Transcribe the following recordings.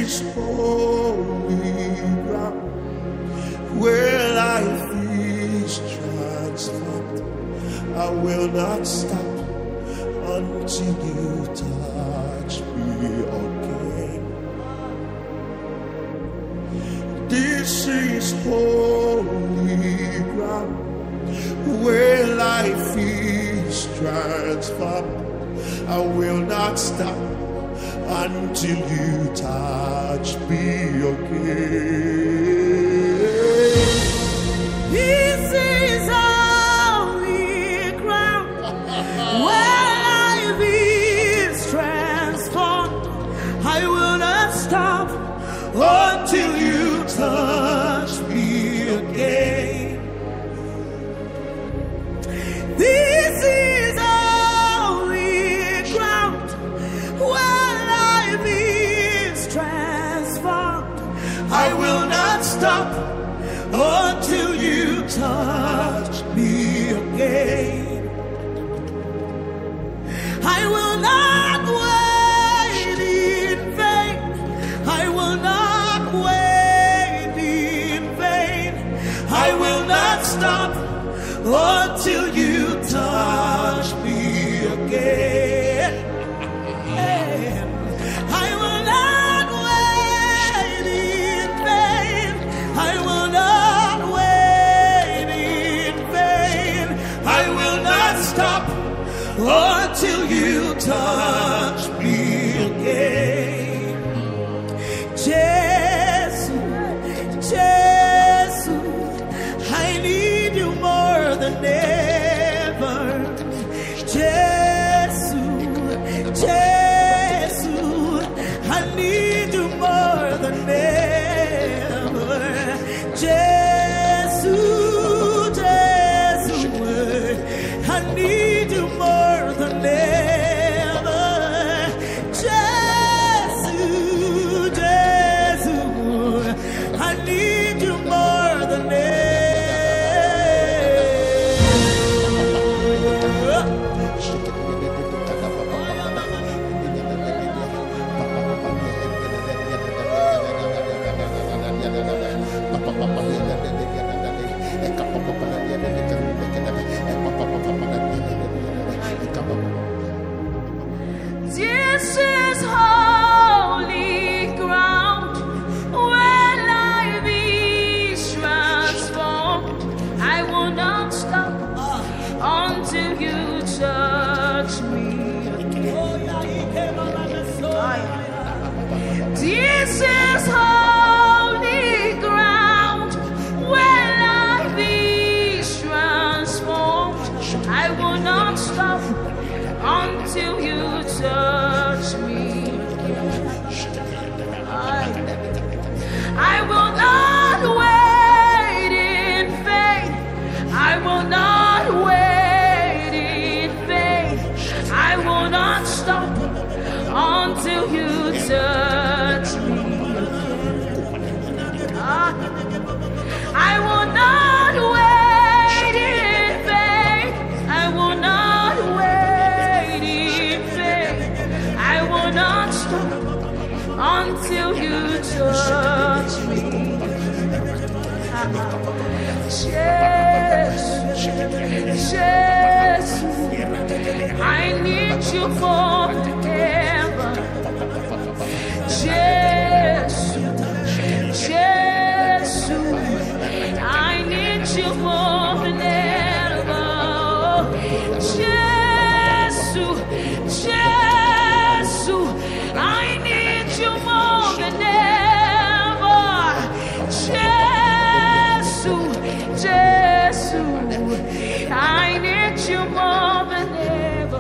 is holy ground where life is transformed. I will not stop until you touch me again. This is holy ground where life is transformed. I will not stop until you touch me again. This is holy ground where life is transformed. I will not stop until you touch me again. This is holy ground where life is transformed. I will not stop until you touch me again. I will not wait in vain. I will not wait in vain. I will not stop until you touch me again. I will not wait in vain. I will not wait in vain. I will not stop until you touch me again. Jesus, Jesus, I need you more than ever. Jesus, Jesus, I need you more than ever. Jesus, Jesus, I need you more than ever. Jesus, Jesus, I need you more than ever. This is holy ground where life is transformed. I will not stop until you touch me. This is holy ground where life is transformed. I will not stop until you touch me. I will not wait in vain. I will not wait in vain. I will not stop until you touch me. I will not wait in vain. I will not wait in vain. I will not stop until you touch me. Jesus, Jesus, I need you more than ever. Jesus, Jesus, I need you more than ever. Jesus, Jesus, I need you more than ever. Jesus, Jesus, I need you more than ever.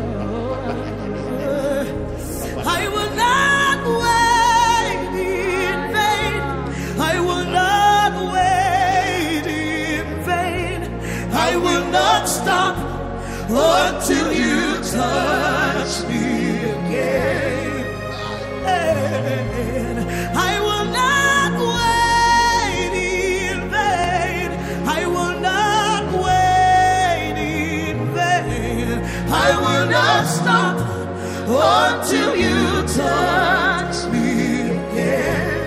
I will not wait in vain. I will not wait in vain. I will not stop until you touch me again. I will not wait in vain. I will not wait in vain. I will not stop until you touch me again.